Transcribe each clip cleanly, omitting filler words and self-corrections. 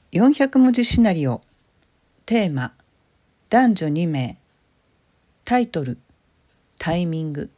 400文字シナリオ。テーマ、男女2名。タイトル、タイミング。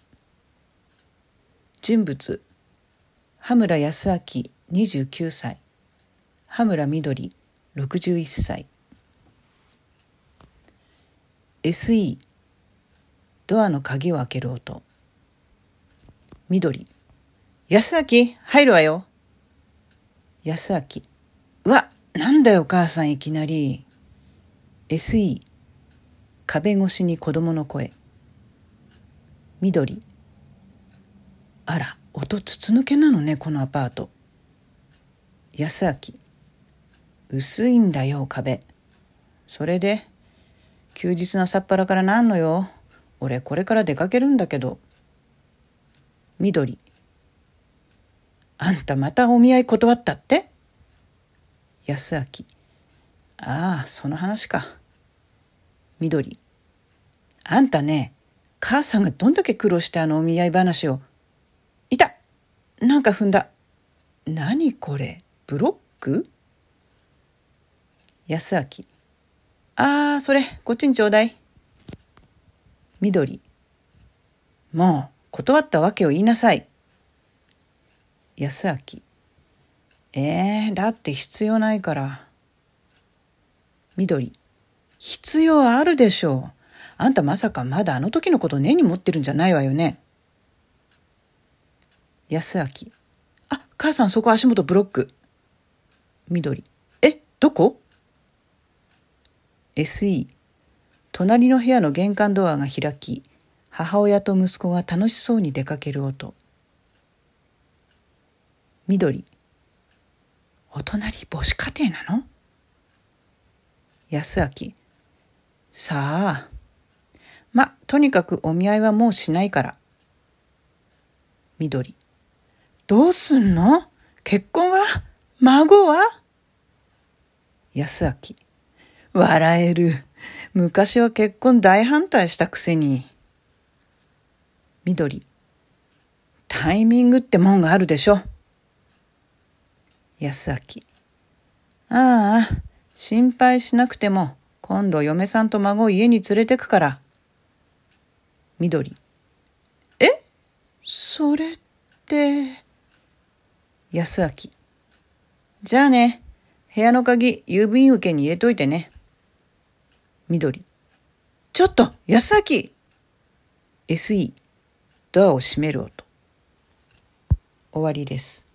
人物、羽村康明29歳、羽村みどり61歳。SE、ドアの鍵を開ける音。みどり、康明、入るわよ。康明、うわ、なんだよ母さんいきなり。SE、壁越しに子供の声。みどり、あら、音筒抜けなのねこのアパート。康明、薄いんだよ壁。それで休日の朝っぱらからなんのよ。俺これから出かけるんだけど。みどり、あんたまたお見合い断ったって。康明、ああその話か。みどり、あんたね、母さんがどんだけ苦労してあのお見合い話を。いた、なんか踏んだ。何これ、ブロック。康明、ああそれこっちにちょうだい。みどり、もう断ったわけを言いなさい。康明、だって必要ないから。みどり、必要あるでしょう。あんたまさかまだあの時のこと根に持ってるんじゃないわよね。康明、あ、母さんそこ足元ブロック。みどり、どこ。 SE、隣の部屋の玄関ドアが開き、母親と息子が楽しそうに出かける音。みどり、お隣母子家庭なの。康明、さあ、とにかくお見合いはもうしないから。みどり、どうすんの。結婚は。孫は。康明、笑える。昔は結婚大反対したくせに。みどり、タイミングってもんがあるでしょ。康明、ああ心配しなくても今度嫁さんと孫を家に連れてくから。みどり、それって。康明、じゃあね、部屋の鍵郵便受けに入れといてね。みどり、ちょっと康明。SE、ドアを閉める音。終わりです。